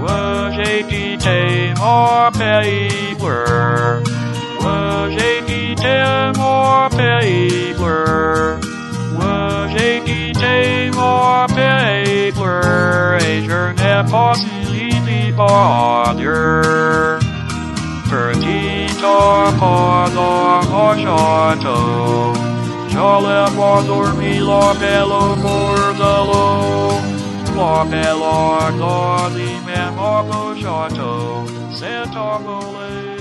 Hoje que tem mó paper. Hoje que tem mó paper. Hoje que tem mó paper. E je possibly bother. Pertito codo mojoto. Jole por dormir lo pelo bordalo. Lo pelo doli me mojo joto. Sento bole.